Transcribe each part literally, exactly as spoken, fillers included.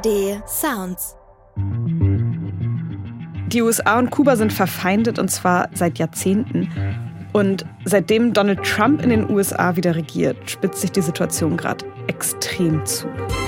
D Sounds. Die U S A und Kuba sind verfeindet, und zwar seit Jahrzehnten. Und seitdem Donald Trump in den U S A wieder regiert, spitzt sich die Situation gerade extrem zu.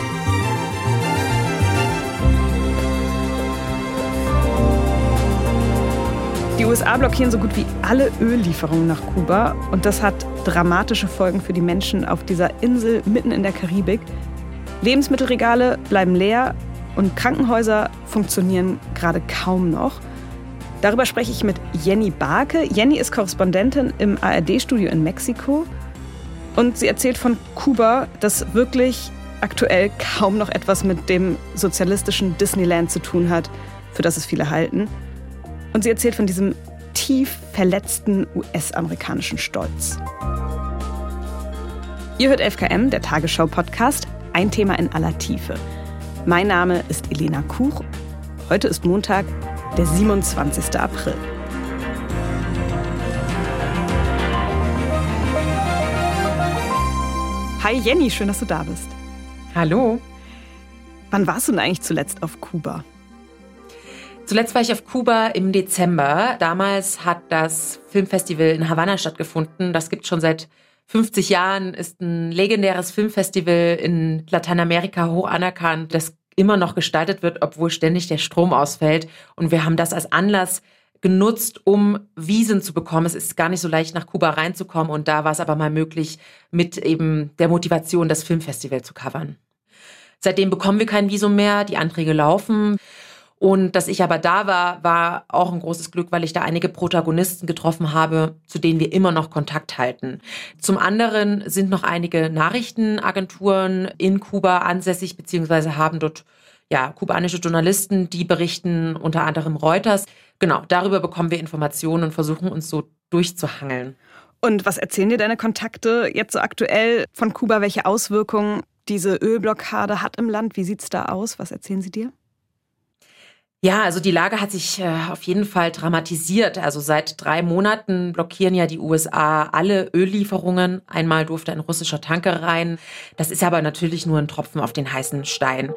Die U S A blockieren so gut wie alle Öllieferungen nach Kuba, und das hat dramatische Folgen für die Menschen auf dieser Insel mitten in der Karibik. Lebensmittelregale bleiben leer und Krankenhäuser funktionieren gerade kaum noch. Darüber spreche ich mit Jenny Barke. Jenny ist Korrespondentin im A R D-Studio in Mexiko, und sie erzählt von Kuba, das wirklich aktuell kaum noch etwas mit dem sozialistischen Disneyland zu tun hat, für das es viele halten. Und sie erzählt von diesem tief verletzten U S-amerikanischen Stolz. Ihr hört elf K M, der Tagesschau-Podcast, ein Thema in aller Tiefe. Mein Name ist Elena Kuch. Heute ist Montag, der siebenundzwanzigster April. Hi Jenny, schön, dass du da bist. Hallo. Wann warst du denn eigentlich zuletzt auf Kuba? Zuletzt war ich auf Kuba im Dezember. Damals hat das Filmfestival in Havanna stattgefunden. Das gibt es schon seit fünfzig Jahren, ist ein legendäres Filmfestival in Lateinamerika, hoch anerkannt, das immer noch gestaltet wird, obwohl ständig der Strom ausfällt. Und wir haben das als Anlass genutzt, um Visen zu bekommen. Es ist gar nicht so leicht, nach Kuba reinzukommen. Und da war es aber mal möglich, mit eben der Motivation, das Filmfestival zu covern. Seitdem bekommen wir kein Visum mehr, die Anträge laufen. Und dass ich aber da war, war auch ein großes Glück, weil ich da einige Protagonisten getroffen habe, zu denen wir immer noch Kontakt halten. Zum anderen sind noch einige Nachrichtenagenturen in Kuba ansässig, beziehungsweise haben dort ja kubanische Journalisten, die berichten, unter anderem Reuters. Genau, darüber bekommen wir Informationen und versuchen uns so durchzuhangeln. Und was erzählen dir deine Kontakte jetzt so aktuell von Kuba? Welche Auswirkungen diese Ölblockade hat im Land? Wie sieht's da aus? Was erzählen sie dir? Ja, also die Lage hat sich äh, auf jeden Fall dramatisiert. Also seit drei Monaten blockieren ja die U S A alle Öllieferungen. Einmal durfte ein russischer Tanker rein. Das ist aber natürlich nur ein Tropfen auf den heißen Stein.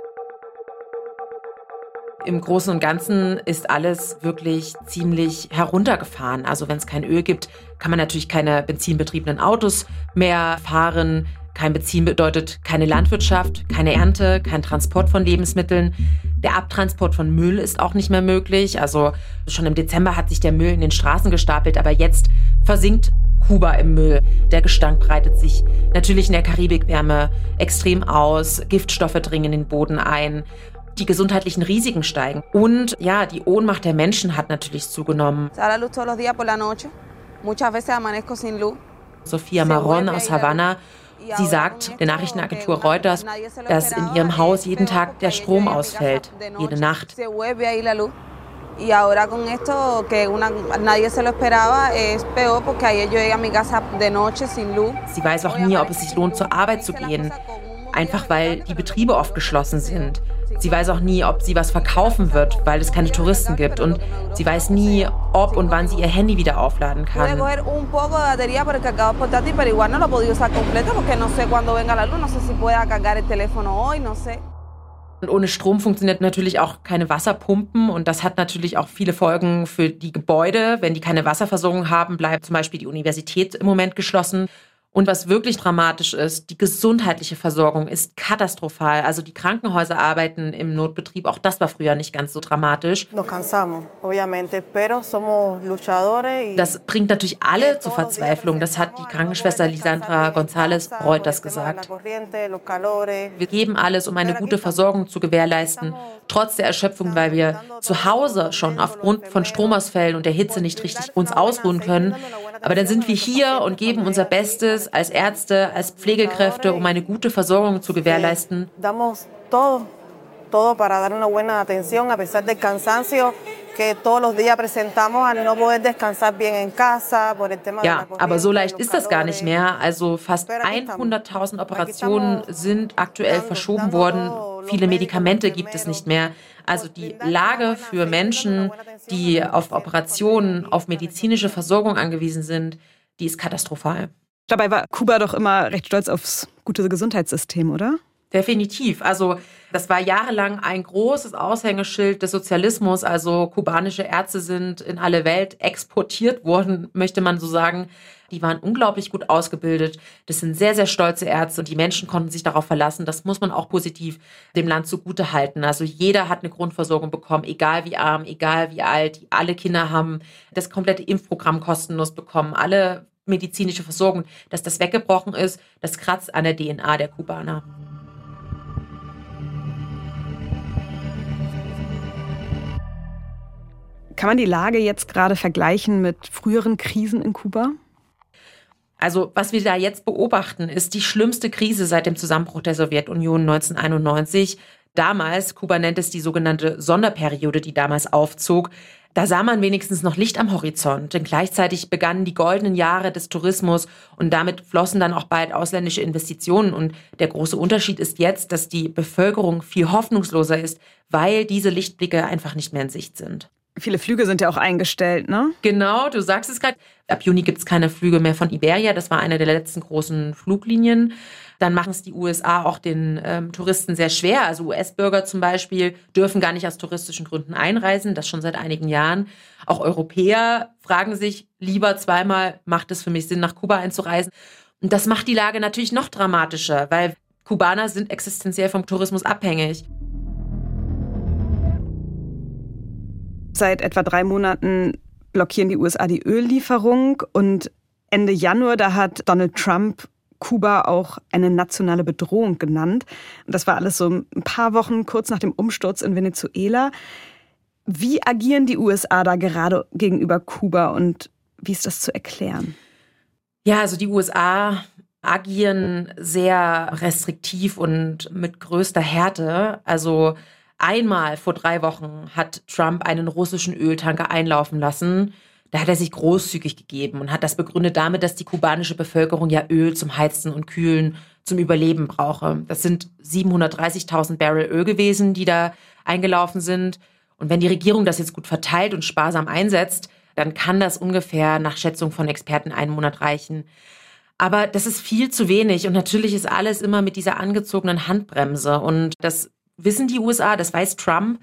Im Großen und Ganzen ist alles wirklich ziemlich heruntergefahren. Also wenn es kein Öl gibt, kann man natürlich keine benzinbetriebenen Autos mehr fahren. Kein Benzin bedeutet keine Landwirtschaft, keine Ernte, kein Transport von Lebensmitteln. Der Abtransport von Müll ist auch nicht mehr möglich. Also schon im Dezember hat sich der Müll in den Straßen gestapelt, aber jetzt versinkt Kuba im Müll. Der Gestank breitet sich natürlich in der Karibikwärme extrem aus. Giftstoffe dringen in den Boden ein. Die gesundheitlichen Risiken steigen. Und ja, die Ohnmacht der Menschen hat natürlich zugenommen. Sophia Marron aus Havanna, sie sagt der Nachrichtenagentur Reuters, dass in ihrem Haus jeden Tag der Strom ausfällt, jede Nacht. Sie weiß auch nie, ob es sich lohnt, zur Arbeit zu gehen, einfach weil die Betriebe oft geschlossen sind. Sie weiß auch nie, ob sie was verkaufen wird, weil es keine Touristen gibt. Und sie weiß nie, ob und wann sie ihr Handy wieder aufladen kann. Und ohne Strom funktioniert natürlich auch keine Wasserpumpen. Und das hat natürlich auch viele Folgen für die Gebäude. Wenn die keine Wasserversorgung haben, bleibt zum Beispiel die Universität im Moment geschlossen. Und was wirklich dramatisch ist, die gesundheitliche Versorgung ist katastrophal. Also die Krankenhäuser arbeiten im Notbetrieb. Auch das war früher nicht ganz so dramatisch. Das bringt natürlich alle zur Verzweiflung. Das hat die Krankenschwester Lisandra González Reuters gesagt. Wir geben alles, um eine gute Versorgung zu gewährleisten, trotz der Erschöpfung, weil wir zu Hause schon aufgrund von Stromausfällen und der Hitze nicht richtig uns ausruhen können. Aber dann sind wir hier und geben unser Bestes als Ärzte, als Pflegekräfte, um eine gute Versorgung zu gewährleisten. Ja, aber so leicht ist das gar nicht mehr. Also fast hunderttausend Operationen sind aktuell verschoben worden. Viele Medikamente gibt es nicht mehr. Also die Lage für Menschen, die auf Operationen, auf medizinische Versorgung angewiesen sind, die ist katastrophal. Dabei war Kuba doch immer recht stolz aufs gute Gesundheitssystem, oder? Definitiv. Also das war jahrelang ein großes Aushängeschild des Sozialismus. Also kubanische Ärzte sind in alle Welt exportiert worden, möchte man so sagen. Die waren unglaublich gut ausgebildet. Das sind sehr, sehr stolze Ärzte und die Menschen konnten sich darauf verlassen. Das muss man auch positiv dem Land zugute halten. Also jeder hat eine Grundversorgung bekommen, egal wie arm, egal wie alt. Alle Kinder haben das komplette Impfprogramm kostenlos bekommen. Alle medizinische Versorgung. Dass das weggebrochen ist, das kratzt an der D N A der Kubaner. Kann man die Lage jetzt gerade vergleichen mit früheren Krisen in Kuba? Also was wir da jetzt beobachten, ist die schlimmste Krise seit dem Zusammenbruch der Sowjetunion neunzehnhunderteinundneunzig. Damals, Kuba nennt es die sogenannte Sonderperiode, die damals aufzog. Da sah man wenigstens noch Licht am Horizont, denn gleichzeitig begannen die goldenen Jahre des Tourismus und damit flossen dann auch bald ausländische Investitionen. Und der große Unterschied ist jetzt, dass die Bevölkerung viel hoffnungsloser ist, weil diese Lichtblicke einfach nicht mehr in Sicht sind. Viele Flüge sind ja auch eingestellt, ne? Genau, du sagst es gerade. Ab Juni gibt es keine Flüge mehr von Iberia. Das war eine der letzten großen Fluglinien. Dann machen es die U S A auch den ähm, Touristen sehr schwer. Also U S-Bürger zum Beispiel dürfen gar nicht aus touristischen Gründen einreisen. Das schon seit einigen Jahren. Auch Europäer fragen sich lieber zweimal, macht es für mich Sinn, nach Kuba einzureisen? Und das macht die Lage natürlich noch dramatischer, weil Kubaner sind existenziell vom Tourismus abhängig. Seit etwa drei Monaten blockieren die U S A die Öllieferung und Ende Januar, da hat Donald Trump Kuba auch eine nationale Bedrohung genannt. Und das war alles so ein paar Wochen kurz nach dem Umsturz in Venezuela. Wie agieren die U S A da gerade gegenüber Kuba und wie ist das zu erklären? Ja, also die U S A agieren sehr restriktiv und mit größter Härte. Also einmal vor drei Wochen hat Trump einen russischen Öltanker einlaufen lassen. Da hat er sich großzügig gegeben und hat das begründet damit, dass die kubanische Bevölkerung ja Öl zum Heizen und Kühlen, zum Überleben brauche. Das sind siebenhundertdreißigtausend Barrel Öl gewesen, die da eingelaufen sind. Und wenn die Regierung das jetzt gut verteilt und sparsam einsetzt, dann kann das ungefähr nach Schätzung von Experten einen Monat reichen. Aber das ist viel zu wenig und natürlich ist alles immer mit dieser angezogenen Handbremse. Und das wissen die U S A, das weiß Trump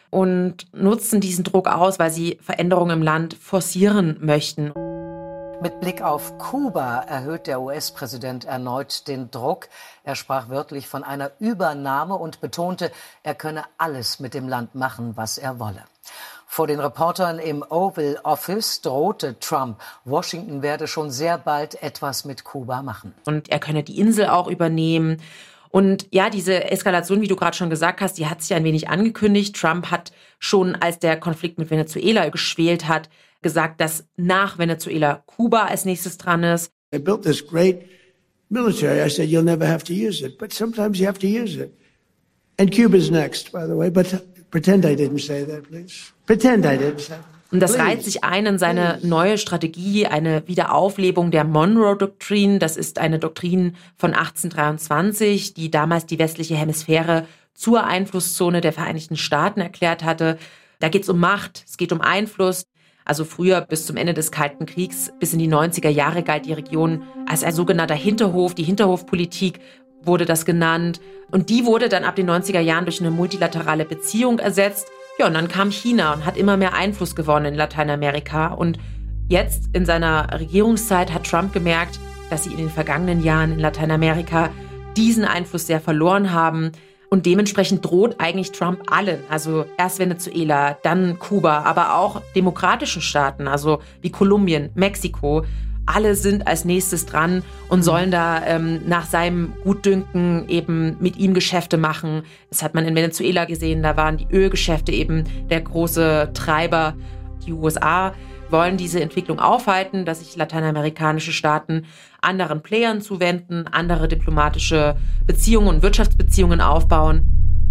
und nutzen diesen Druck aus, weil sie Veränderungen im Land forcieren möchten. Mit Blick auf Kuba erhöht der U S-Präsident erneut den Druck. Er sprach wörtlich von einer Übernahme und betonte, er könne alles mit dem Land machen, was er wolle. Vor den Reportern im Oval Office drohte Trump, Washington werde schon sehr bald etwas mit Kuba machen. Und er könne die Insel auch übernehmen. Und ja, diese Eskalation, wie du gerade schon gesagt hast, die hat sich ein wenig angekündigt. Trump hat schon, als der Konflikt mit Venezuela geschwelt hat, gesagt, dass nach Venezuela Kuba als nächstes dran ist. They built this great military. I said, you'll never have to use it, but sometimes you have to use it. And Cuba's next, by the way, but pretend I didn't say that, please. Pretend I didn't say that. Und das reiht sich ein in seine neue Strategie, eine Wiederauflebung der Monroe-Doktrin. Das ist eine Doktrin von achtzehnhundertdreiundzwanzig, die damals die westliche Hemisphäre zur Einflusszone der Vereinigten Staaten erklärt hatte. Da geht es um Macht, es geht um Einfluss. Also früher bis zum Ende des Kalten Kriegs, bis in die neunziger Jahre galt die Region als ein sogenannter Hinterhof. Die Hinterhofpolitik wurde das genannt. Und die wurde dann ab den neunziger Jahren durch eine multilaterale Beziehung ersetzt. Ja, und dann kam China und hat immer mehr Einfluss gewonnen in Lateinamerika. Und jetzt in seiner Regierungszeit hat Trump gemerkt, dass sie in den vergangenen Jahren in Lateinamerika diesen Einfluss sehr verloren haben. Und dementsprechend droht eigentlich Trump allen, also erst Venezuela, dann Kuba, aber auch demokratischen Staaten, also wie Kolumbien, Mexiko. Alle sind als nächstes dran und sollen da ähm, nach seinem Gutdünken eben mit ihm Geschäfte machen. Das hat man in Venezuela gesehen, da waren die Ölgeschäfte eben der große Treiber. Die U S A wollen diese Entwicklung aufhalten, dass sich lateinamerikanische Staaten anderen Playern zuwenden, andere diplomatische Beziehungen und Wirtschaftsbeziehungen aufbauen.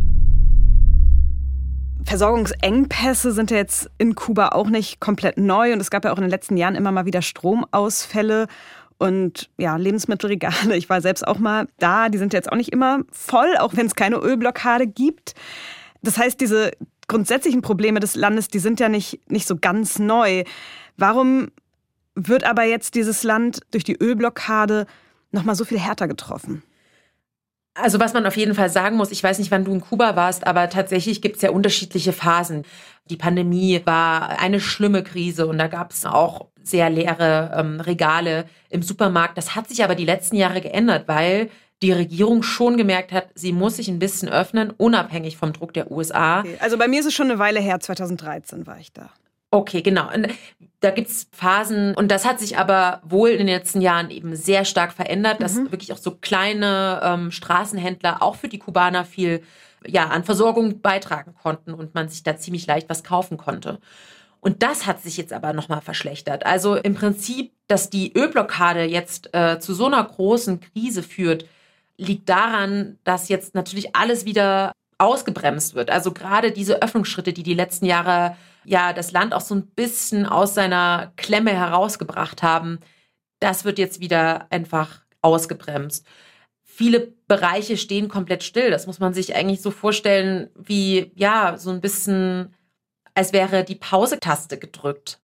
Versorgungsengpässe sind ja jetzt in Kuba auch nicht komplett neu und es gab ja auch in den letzten Jahren immer mal wieder Stromausfälle und ja, Lebensmittelregale. Ich war selbst auch mal da, die sind jetzt auch nicht immer voll, auch wenn es keine Ölblockade gibt. Das heißt, diese grundsätzlichen Probleme des Landes, die sind ja nicht, nicht so ganz neu. Warum wird aber jetzt dieses Land durch die Ölblockade noch mal so viel härter getroffen? Also was man auf jeden Fall sagen muss, ich weiß nicht, wann du in Kuba warst, aber tatsächlich gibt es ja unterschiedliche Phasen. Die Pandemie war eine schlimme Krise und da gab es auch sehr leere ähm, Regale im Supermarkt. Das hat sich aber die letzten Jahre geändert, weil die Regierung schon gemerkt hat, sie muss sich ein bisschen öffnen, unabhängig vom Druck der U S A. Okay, also bei mir ist es schon eine Weile her, zweitausenddreizehn war ich da. Okay, genau. Und da gibt's Phasen und das hat sich aber wohl in den letzten Jahren eben sehr stark verändert, dass mhm. wirklich auch so kleine ähm, Straßenhändler auch für die Kubaner viel ja, an Versorgung beitragen konnten und man sich da ziemlich leicht was kaufen konnte. Und das hat sich jetzt aber nochmal verschlechtert. Also im Prinzip, dass die Ölblockade jetzt äh, zu so einer großen Krise führt, liegt daran, dass jetzt natürlich alles wieder ausgebremst wird. Also gerade diese Öffnungsschritte, die die letzten Jahre ja das Land auch so ein bisschen aus seiner Klemme herausgebracht haben, das wird jetzt wieder einfach ausgebremst. Viele Bereiche stehen komplett still. Das muss man sich eigentlich so vorstellen, wie ja so ein bisschen, als wäre die Pause-Taste gedrückt.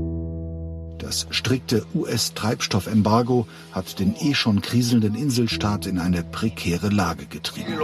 Das strikte U S-Treibstoffembargo hat den eh schon kriselnden Inselstaat in eine prekäre Lage getrieben.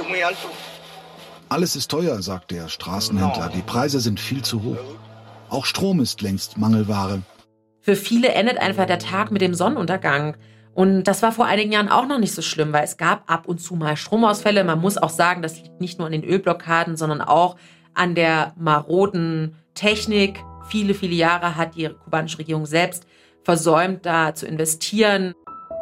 Alles ist teuer, sagt der Straßenhändler. Die Preise sind viel zu hoch. Auch Strom ist längst Mangelware. Für viele endet einfach der Tag mit dem Sonnenuntergang. Und das war vor einigen Jahren auch noch nicht so schlimm, weil es gab ab und zu mal Stromausfälle. Man muss auch sagen, das liegt nicht nur an den Ölblockaden, sondern auch an der maroden Technik. Viele, viele Jahre hat die kubanische Regierung selbst versäumt, da zu investieren.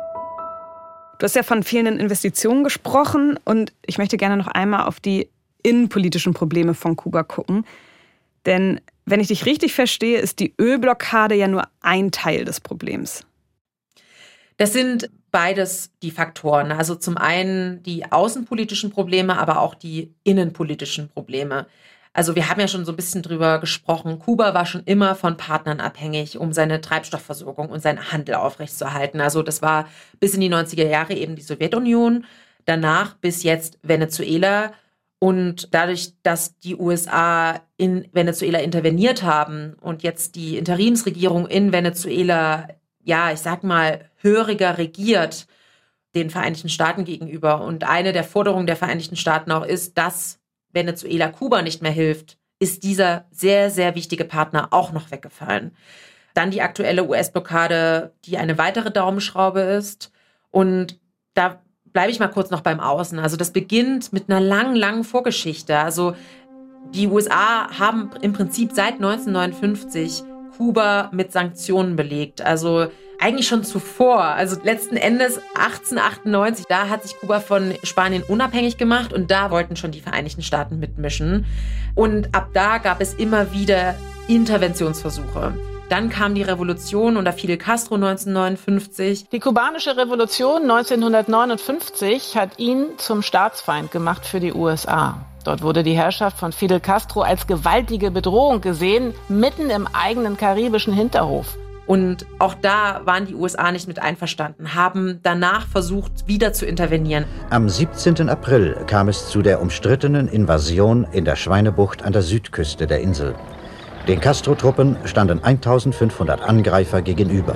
Du hast ja von fehlenden Investitionen gesprochen und ich möchte gerne noch einmal auf die innenpolitischen Probleme von Kuba gucken. Denn wenn ich dich richtig verstehe, ist die Ölblockade ja nur ein Teil des Problems. Das sind beides die Faktoren. Also zum einen die außenpolitischen Probleme, aber auch die innenpolitischen Probleme. Also wir haben ja schon so ein bisschen drüber gesprochen. Kuba war schon immer von Partnern abhängig, um seine Treibstoffversorgung und seinen Handel aufrechtzuerhalten. Also das war bis in die neunziger Jahre eben die Sowjetunion, danach bis jetzt Venezuela. Und dadurch, dass die U S A in Venezuela interveniert haben und jetzt die Interimsregierung in Venezuela, ja, ich sag mal, höriger regiert den Vereinigten Staaten gegenüber. Und eine der Forderungen der Vereinigten Staaten auch ist, dass Venezuela Kuba nicht mehr hilft, ist dieser sehr, sehr wichtige Partner auch noch weggefallen. Dann die aktuelle U S-Blockade, die eine weitere Daumenschraube ist. Und da bleibe ich mal kurz noch beim Außen. Also das beginnt mit einer langen, langen Vorgeschichte. Also die U S A haben im Prinzip seit neunzehnhundertneunundfünfzig Kuba mit Sanktionen belegt. Also eigentlich schon zuvor. Also letzten Endes achtzehnhundertachtundneunzig, da hat sich Kuba von Spanien unabhängig gemacht und da wollten schon die Vereinigten Staaten mitmischen. Und ab da gab es immer wieder Interventionsversuche. Dann kam die Revolution unter Fidel Castro neunzehnhundertneunundfünfzig. Die kubanische Revolution neunzehnhundertneunundfünfzig hat ihn zum Staatsfeind gemacht für die U S A. Dort wurde die Herrschaft von Fidel Castro als gewaltige Bedrohung gesehen, mitten im eigenen karibischen Hinterhof. Und auch da waren die U S A nicht mit einverstanden, haben danach versucht, wieder zu intervenieren. Am siebzehnten April kam es zu der umstrittenen Invasion in der Schweinebucht an der Südküste der Insel. Den Castro-Truppen standen eintausendfünfhundert Angreifer gegenüber.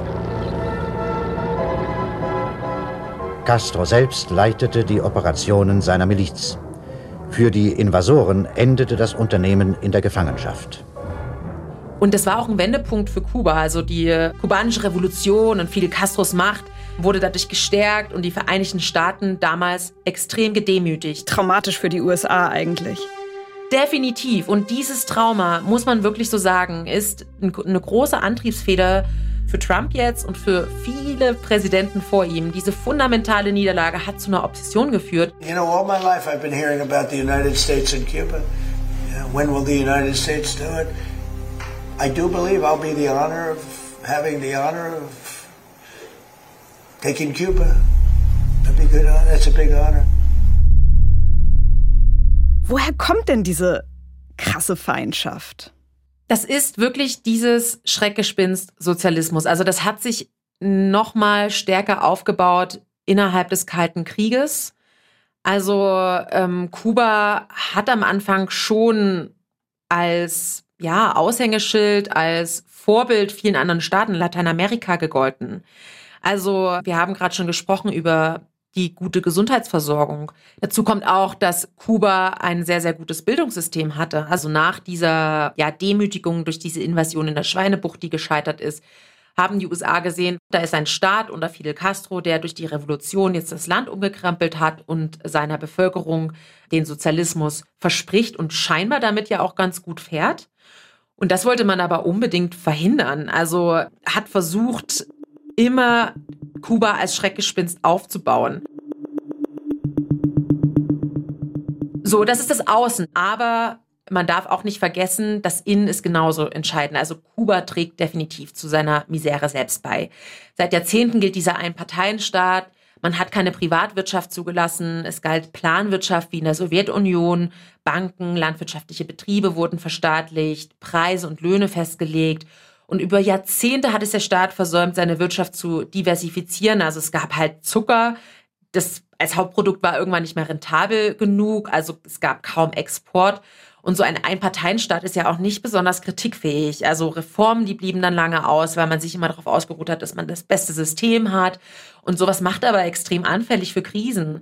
Castro selbst leitete die Operationen seiner Miliz. Für die Invasoren endete das Unternehmen in der Gefangenschaft. Und das war auch ein Wendepunkt für Kuba. Also die kubanische Revolution und Fidel Castros Macht wurde dadurch gestärkt und die Vereinigten Staaten damals extrem gedemütigt. Traumatisch für die U S A eigentlich. Definitiv. Und dieses Trauma, muss man wirklich so sagen, ist eine große Antriebsfeder für Trump jetzt und für viele Präsidenten vor ihm. Diese fundamentale Niederlage hat zu einer Obsession geführt. You know, all my life I've been hearing about the United States and Cuba. When will the United States do it? I do believe I'll be the honor of having the honor of taking Cuba. That'd be good. That's a big honor. Woher kommt denn diese krasse Feindschaft? Das ist wirklich dieses Schreckgespenst Sozialismus. Also das hat sich noch mal stärker aufgebaut innerhalb des Kalten Krieges. Also ähm, Kuba hat am Anfang schon als ja, Aushängeschild, als Vorbild vielen anderen Staaten in Lateinamerika gegolten. Also wir haben gerade schon gesprochen über die gute Gesundheitsversorgung. Dazu kommt auch, dass Kuba ein sehr, sehr gutes Bildungssystem hatte. Also nach dieser ja, Demütigung durch diese Invasion in der Schweinebucht, die gescheitert ist, haben die U S A gesehen, da ist ein Staat unter Fidel Castro, der durch die Revolution jetzt das Land umgekrempelt hat und seiner Bevölkerung den Sozialismus verspricht und scheinbar damit ja auch ganz gut fährt. Und das wollte man aber unbedingt verhindern. Also hat versucht, immer Kuba als Schreckgespenst aufzubauen. So, das ist das Außen. Aber man darf auch nicht vergessen, das Innen ist genauso entscheidend. Also Kuba trägt definitiv zu seiner Misere selbst bei. Seit Jahrzehnten gilt dieser Einparteienstaat. Man hat keine Privatwirtschaft zugelassen. Es galt Planwirtschaft wie in der Sowjetunion. Banken, landwirtschaftliche Betriebe wurden verstaatlicht, Preise und Löhne festgelegt. Und über Jahrzehnte hat es der Staat versäumt, seine Wirtschaft zu diversifizieren. Also es gab halt Zucker. Das als Hauptprodukt war irgendwann nicht mehr rentabel genug. Also es gab kaum Export. Und so ein Einparteienstaat ist ja auch nicht besonders kritikfähig. Also Reformen, die blieben dann lange aus, weil man sich immer darauf ausgeruht hat, dass man das beste System hat. Und sowas macht aber extrem anfällig für Krisen.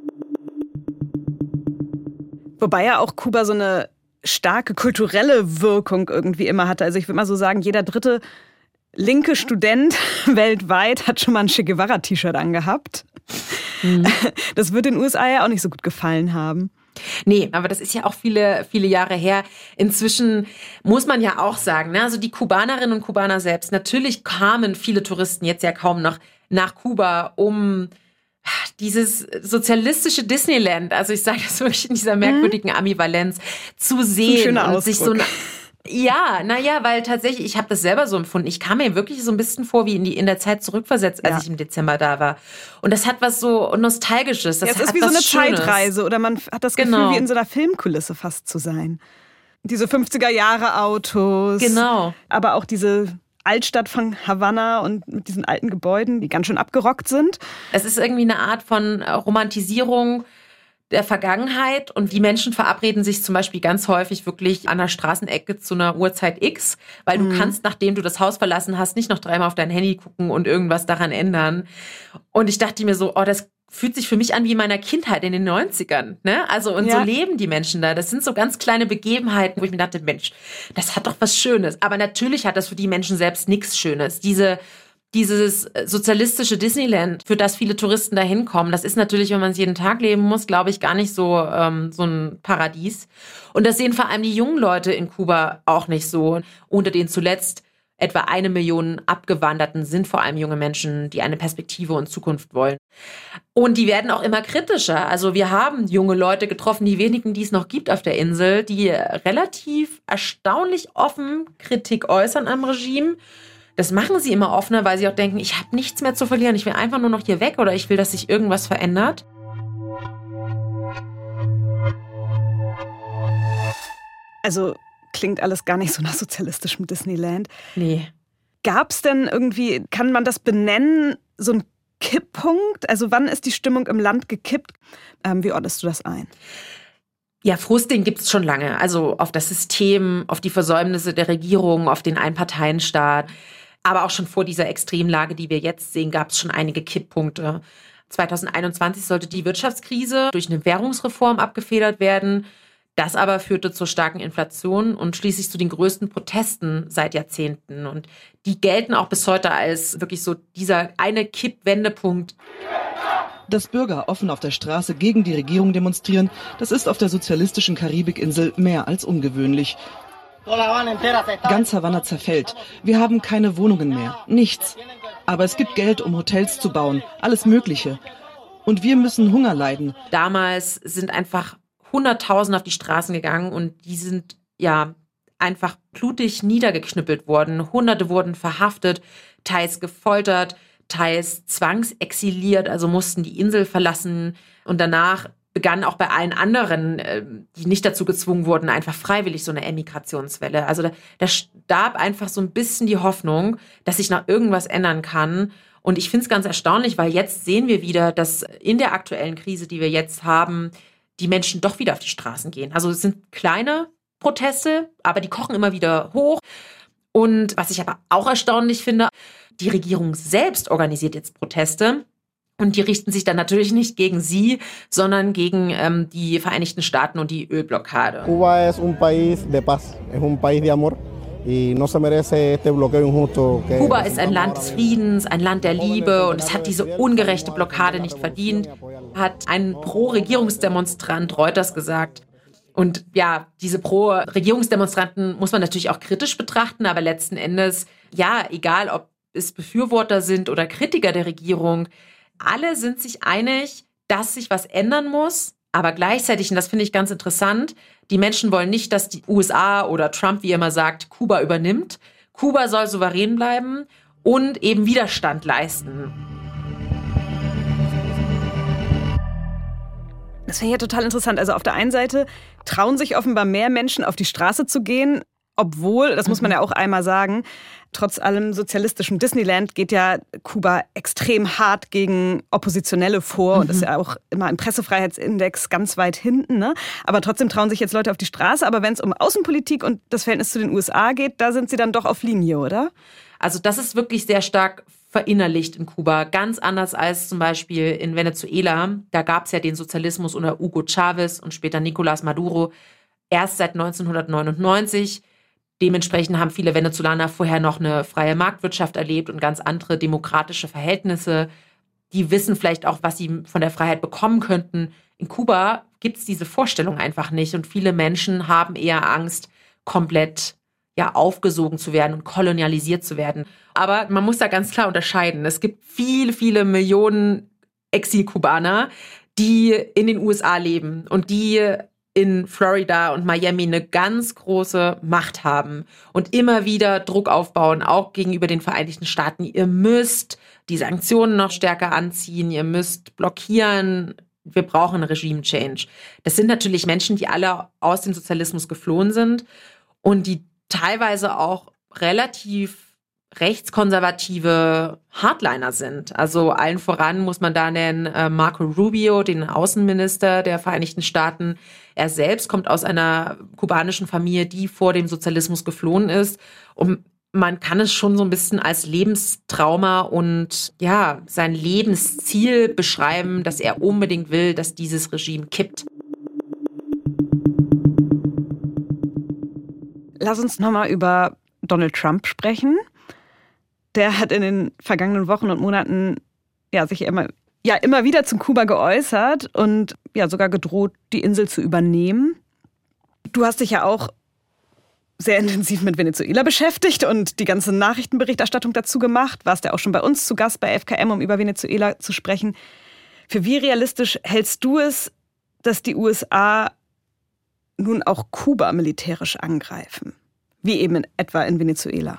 Wobei ja auch Kuba so eine starke kulturelle Wirkung irgendwie immer hatte. Also ich würde mal so sagen, jeder dritte linke Student weltweit hat schon mal ein Che Guevara-T-Shirt angehabt. Mhm. Das wird den U S A ja auch nicht so gut gefallen haben. Nee, aber das ist ja auch viele, viele Jahre her. Inzwischen muss man ja auch sagen, ne, also die Kubanerinnen und Kubaner selbst, natürlich kamen viele Touristen jetzt ja kaum noch nach Kuba, um dieses sozialistische Disneyland, also ich sage das wirklich in dieser merkwürdigen Ambivalenz, zu sehen und sich so... Ja, naja, weil tatsächlich, ich habe das selber so empfunden. Ich kam mir wirklich so ein bisschen vor, wie in die in der Zeit zurückversetzt, als ja. ich im Dezember da war. Und das hat was so Nostalgisches. Das ja, es ist hat wie was so eine Schönes. Zeitreise oder man hat das Gefühl, genau. wie in so einer Filmkulisse fast zu sein. Diese fünfziger-Jahre-Autos. Genau. Aber auch diese Altstadt von Havanna und mit diesen alten Gebäuden, die ganz schön abgerockt sind. Es ist irgendwie eine Art von Romantisierung der Vergangenheit und die Menschen verabreden sich zum Beispiel ganz häufig wirklich an der Straßenecke zu einer Uhrzeit X, weil mhm. du kannst, nachdem du das Haus verlassen hast, nicht noch dreimal auf dein Handy gucken und irgendwas daran ändern. Und ich dachte mir so, oh, das fühlt sich für mich an wie in meiner Kindheit in den neunzigern. Ne? Also und ja. so leben die Menschen da. Das sind so ganz kleine Begebenheiten, wo ich mir dachte, Mensch, das hat doch was Schönes. Aber natürlich hat das für die Menschen selbst nichts Schönes. Diese Dieses sozialistische Disneyland, für das viele Touristen da hinkommen, das ist natürlich, wenn man es jeden Tag leben muss, glaube ich, gar nicht so, ähm, so ein Paradies. Und das sehen vor allem die jungen Leute in Kuba auch nicht so. Unter den zuletzt etwa eine Million Abgewanderten sind vor allem junge Menschen, die eine Perspektive und Zukunft wollen. Und die werden auch immer kritischer. Also wir haben junge Leute getroffen, die wenigen, die es noch gibt auf der Insel, die relativ erstaunlich offen Kritik äußern am Regime. Das machen sie immer offener, weil sie auch denken, ich habe nichts mehr zu verlieren, ich will einfach nur noch hier weg oder ich will, dass sich irgendwas verändert. Also klingt alles gar nicht so nach sozialistischem Disneyland. Nee. Gab es denn irgendwie, kann man das benennen, so ein Kipppunkt? Also wann ist die Stimmung im Land gekippt? Ähm, wie ordnest du das ein? Ja, Frust, den gibt's schon lange. Also auf das System, auf die Versäumnisse der Regierung, auf den Einparteienstaat. Aber auch schon vor dieser Extremlage, die wir jetzt sehen, gab es schon einige Kipppunkte. zwanzig einundzwanzig sollte die Wirtschaftskrise durch eine Währungsreform abgefedert werden. Das aber führte zur starken Inflation und schließlich zu den größten Protesten seit Jahrzehnten. Und die gelten auch bis heute als wirklich so dieser eine Kippwendepunkt. Dass Bürger offen auf der Straße gegen die Regierung demonstrieren, das ist auf der sozialistischen Karibikinsel mehr als ungewöhnlich. Ganz Havanna zerfällt. Wir haben keine Wohnungen mehr. Nichts. Aber es gibt Geld, um Hotels zu bauen. Alles Mögliche. Und wir müssen Hunger leiden. Damals sind einfach Hunderttausende auf die Straßen gegangen und die sind ja einfach blutig niedergeknüppelt worden. Hunderte wurden verhaftet, teils gefoltert, teils zwangsexiliert, also mussten die Insel verlassen. Und danach begann auch bei allen anderen, die nicht dazu gezwungen wurden, einfach freiwillig so eine Emigrationswelle. Also da, da starb einfach so ein bisschen die Hoffnung, dass sich noch irgendwas ändern kann. Und ich finde es ganz erstaunlich, weil jetzt sehen wir wieder, dass in der aktuellen Krise, die wir jetzt haben, die Menschen doch wieder auf die Straßen gehen. Also es sind kleine Proteste, aber die kochen immer wieder hoch. Und was ich aber auch erstaunlich finde, die Regierung selbst organisiert jetzt Proteste. Und die richten sich dann natürlich nicht gegen sie, sondern gegen ähm, die Vereinigten Staaten und die Ölblockade. Cuba es un país de paz, es un país de amor. Kuba ist ein Land des Friedens, ein Land der Liebe und es hat diese ungerechte Blockade nicht verdient, hat ein Pro-Regierungsdemonstrant Reuters gesagt. Und ja, diese Pro-Regierungsdemonstranten muss man natürlich auch kritisch betrachten, aber letzten Endes, ja, egal ob es Befürworter sind oder Kritiker der Regierung, alle sind sich einig, dass sich was ändern muss. Aber gleichzeitig, und das finde ich ganz interessant, die Menschen wollen nicht, dass die U S A oder Trump, wie er immer sagt, Kuba übernimmt. Kuba soll souverän bleiben und eben Widerstand leisten. Das finde ich ja total interessant. Also auf der einen Seite trauen sich offenbar mehr Menschen auf die Straße zu gehen, obwohl, das muss man ja auch einmal sagen, trotz allem sozialistischen Disneyland geht ja Kuba extrem hart gegen Oppositionelle vor, mhm. und ist ja auch immer im Pressefreiheitsindex ganz weit hinten. Ne? Aber trotzdem trauen sich jetzt Leute auf die Straße. Aber wenn es um Außenpolitik und das Verhältnis zu den U S A geht, da sind sie dann doch auf Linie, oder? Also das ist wirklich sehr stark verinnerlicht in Kuba. Ganz anders als zum Beispiel in Venezuela. Da gab es ja den Sozialismus unter Hugo Chavez und später Nicolás Maduro erst seit neunzehnhundertneunundneunzig. Dementsprechend haben viele Venezolaner vorher noch eine freie Marktwirtschaft erlebt und ganz andere demokratische Verhältnisse. Die wissen vielleicht auch, was sie von der Freiheit bekommen könnten. In Kuba gibt es diese Vorstellung einfach nicht und viele Menschen haben eher Angst, komplett ja, aufgesogen zu werden und kolonialisiert zu werden. Aber man muss da ganz klar unterscheiden. Es gibt viele, viele Millionen Exil-Kubaner, die in den U S A leben und die in Florida und Miami eine ganz große Macht haben und immer wieder Druck aufbauen, auch gegenüber den Vereinigten Staaten. Ihr müsst die Sanktionen noch stärker anziehen, ihr müsst blockieren, wir brauchen einen Regime-Change. Das sind natürlich Menschen, die alle aus dem Sozialismus geflohen sind und die teilweise auch relativ rechtskonservative Hardliner sind. Also allen voran muss man da nennen äh, Marco Rubio, den Außenminister der Vereinigten Staaten. Er selbst kommt aus einer kubanischen Familie, die vor dem Sozialismus geflohen ist. Und man kann es schon so ein bisschen als Lebenstrauma und ja, sein Lebensziel beschreiben, dass er unbedingt will, dass dieses Regime kippt. Lass uns nochmal über Donald Trump sprechen. Der hat in den vergangenen Wochen und Monaten ja, sich immer, ja, immer wieder zu Kuba geäußert und ja, sogar gedroht, die Insel zu übernehmen. Du hast dich ja auch sehr intensiv mit Venezuela beschäftigt und die ganze Nachrichtenberichterstattung dazu gemacht. Warst ja auch schon bei uns zu Gast bei F K M, um über Venezuela zu sprechen. Für wie realistisch hältst du es, dass die U S A nun auch Kuba militärisch angreifen? Wie eben in, etwa in Venezuela?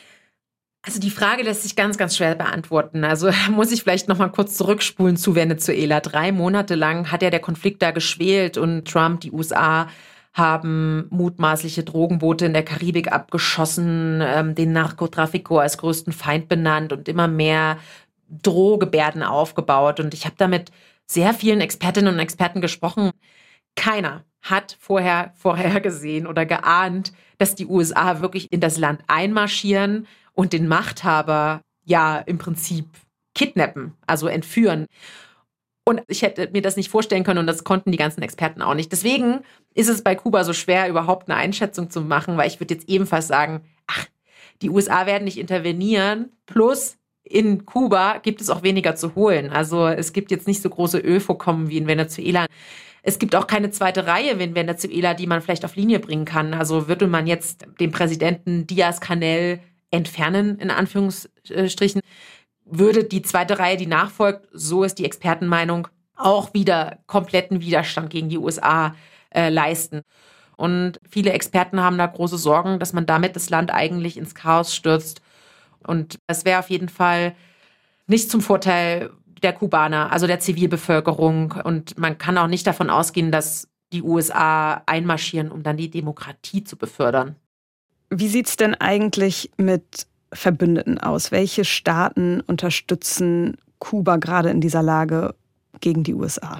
Also die Frage lässt sich ganz, ganz schwer beantworten. Also muss ich vielleicht noch mal kurz zurückspulen zu Venezuela. Drei Monate lang hat ja der Konflikt da geschwelt und Trump, die U S A, haben mutmaßliche Drogenboote in der Karibik abgeschossen, ähm, den Narcotrafico als größten Feind benannt und immer mehr Drohgebärden aufgebaut. Und ich habe da mit sehr vielen Expertinnen und Experten gesprochen. Keiner hat vorher vorhergesehen oder geahnt, dass die U S A wirklich in das Land einmarschieren und den Machthaber ja im Prinzip kidnappen, also entführen. Und ich hätte mir das nicht vorstellen können und das konnten die ganzen Experten auch nicht. Deswegen ist es bei Kuba so schwer, überhaupt eine Einschätzung zu machen, weil ich würde jetzt ebenfalls sagen, ach, die U S A werden nicht intervenieren, plus in Kuba gibt es auch weniger zu holen. Also es gibt jetzt nicht so große Ölvorkommen wie in Venezuela. Es gibt auch keine zweite Reihe in Venezuela, die man vielleicht auf Linie bringen kann. Also würde man jetzt den Präsidenten Díaz-Canel entfernen, in Anführungsstrichen, würde die zweite Reihe, die nachfolgt, so ist die Expertenmeinung, auch wieder kompletten Widerstand gegen die U S A äh, leisten. Und viele Experten haben da große Sorgen, dass man damit das Land eigentlich ins Chaos stürzt. Und es wäre auf jeden Fall nicht zum Vorteil der Kubaner, also der Zivilbevölkerung. Und man kann auch nicht davon ausgehen, dass die U S A einmarschieren, um dann die Demokratie zu befördern. Wie sieht es denn eigentlich mit Verbündeten aus? Welche Staaten unterstützen Kuba gerade in dieser Lage gegen die U S A?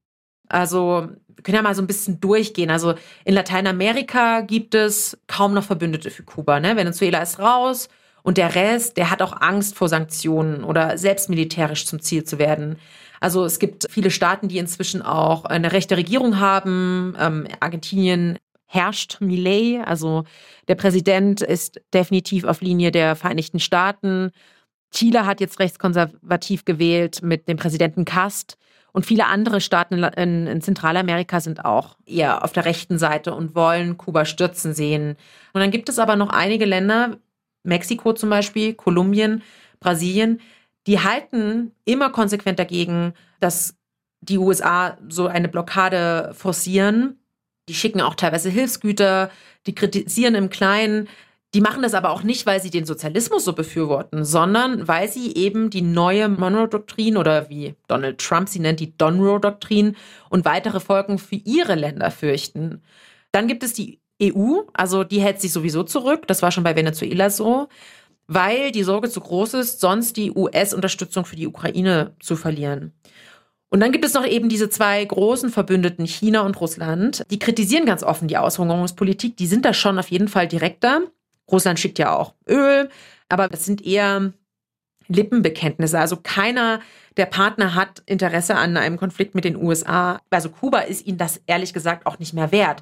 Also wir können ja mal so ein bisschen durchgehen. Also in Lateinamerika gibt es kaum noch Verbündete für Kuba. Ne? Venezuela ist raus Und der Rest, der hat auch Angst vor Sanktionen oder selbst militärisch zum Ziel zu werden. Also es gibt viele Staaten, die inzwischen auch eine rechte Regierung haben. Ähm, Argentinien herrscht Milei, also der Präsident ist definitiv auf Linie der Vereinigten Staaten. Chile hat jetzt rechtskonservativ gewählt mit dem Präsidenten Kast. Und viele andere Staaten in, in Zentralamerika sind auch eher auf der rechten Seite und wollen Kuba stürzen sehen. Und dann gibt es aber noch einige Länder, Mexiko zum Beispiel, Kolumbien, Brasilien, die halten immer konsequent dagegen, dass die U S A so eine Blockade forcieren. Die schicken auch teilweise Hilfsgüter, die kritisieren im Kleinen. Die machen das aber auch nicht, weil sie den Sozialismus so befürworten, sondern weil sie eben die neue Monroe-Doktrin oder wie Donald Trump sie nennt, die Donroe-Doktrin und weitere Folgen für ihre Länder fürchten. Dann gibt es die E U, also die hält sich sowieso zurück. Das war schon bei Venezuela so, weil die Sorge zu groß ist, sonst die U S-Unterstützung für die Ukraine zu verlieren. Und dann gibt es noch eben diese zwei großen Verbündeten, China und Russland. Die kritisieren ganz offen die Aushungerungspolitik. Die sind da schon auf jeden Fall direkter. Russland schickt ja auch Öl, aber das sind eher Lippenbekenntnisse. Also keiner der Partner hat Interesse an einem Konflikt mit den U S A. Also Kuba ist ihnen das ehrlich gesagt auch nicht mehr wert.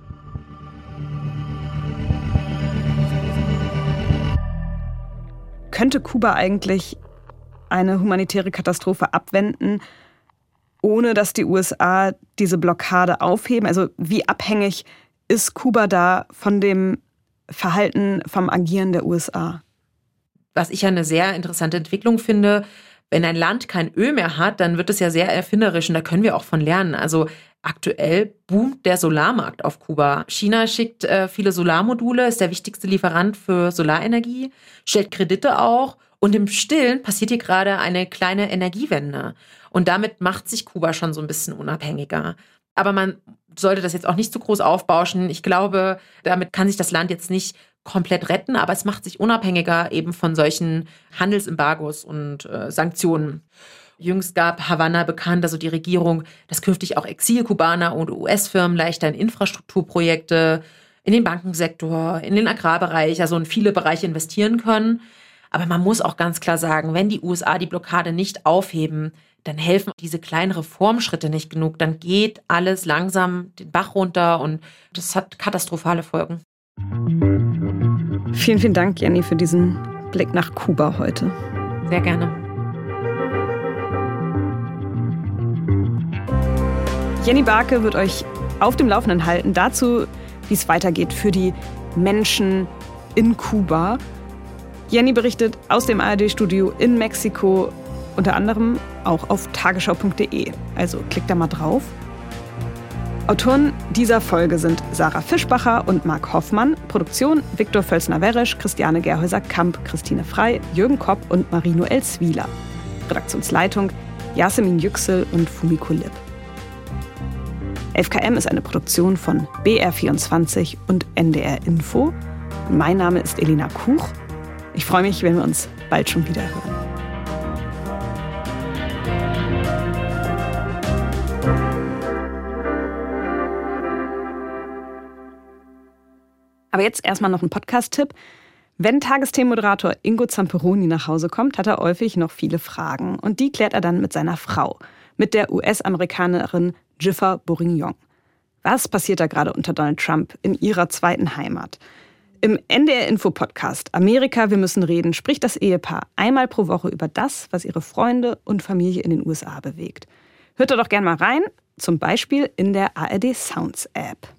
Könnte Kuba eigentlich eine humanitäre Katastrophe abwenden, ohne dass die U S A diese Blockade aufheben? Also wie abhängig ist Kuba da von dem Verhalten, vom Agieren der U S A? Was ich ja eine sehr interessante Entwicklung finde, wenn ein Land kein Öl mehr hat, dann wird es ja sehr erfinderisch und da können wir auch von lernen. Also aktuell boomt der Solarmarkt auf Kuba. China schickt äh, viele Solarmodule, ist der wichtigste Lieferant für Solarenergie, stellt Kredite auch und im Stillen passiert hier gerade eine kleine Energiewende. Und damit macht sich Kuba schon so ein bisschen unabhängiger. Aber man sollte das jetzt auch nicht zu groß aufbauschen. Ich glaube, damit kann sich das Land jetzt nicht komplett retten, aber es macht sich unabhängiger eben von solchen Handelsembargos und äh, Sanktionen. Jüngst gab Havanna bekannt, also die Regierung, dass künftig auch Exil-Kubaner und U S-Firmen leichter in Infrastrukturprojekte, in den Bankensektor, in den Agrarbereich, also in viele Bereiche investieren können. Aber man muss auch ganz klar sagen, wenn die U S A die Blockade nicht aufheben, dann helfen diese kleinen Reformschritte nicht genug. Dann geht alles langsam den Bach runter und das hat katastrophale Folgen. Vielen, vielen Dank, Jenny, für diesen Blick nach Kuba heute. Sehr gerne. Jenny Barke wird euch auf dem Laufenden halten dazu, wie es weitergeht für die Menschen in Kuba. Jenny berichtet aus dem A R D-Studio in Mexiko, unter anderem auch auf tagesschau punkt de. Also klickt da mal drauf. Autoren dieser Folge sind Sarah Fischbacher und Marc Hoffmann. Produktion Viktor Völsner-Weresch, Christiane Gerhäuser-Kamp, Christine Frey, Jürgen Kopp und Marie-Noel Zwieler. Redaktionsleitung Yasemin Yüksel und Fumiko Lipp. elf K M ist eine Produktion von B R vierundzwanzig und N D R Info. Mein Name ist Elena Kuch. Ich freue mich, wenn wir uns bald schon wieder hören. Aber jetzt erstmal noch ein Podcast-Tipp. Wenn Tagesthemenmoderator Ingo Zamperoni nach Hause kommt, hat er häufig noch viele Fragen. Und die klärt er dann mit seiner Frau, mit der U S-Amerikanerin Jiffer Bourignon. Was passiert da gerade unter Donald Trump in ihrer zweiten Heimat? Im N D R-Info-Podcast Amerika, wir müssen reden, spricht das Ehepaar einmal pro Woche über das, was ihre Freunde und Familie in den U S A bewegt. Hört da doch gerne mal rein, zum Beispiel in der A R D Sounds App.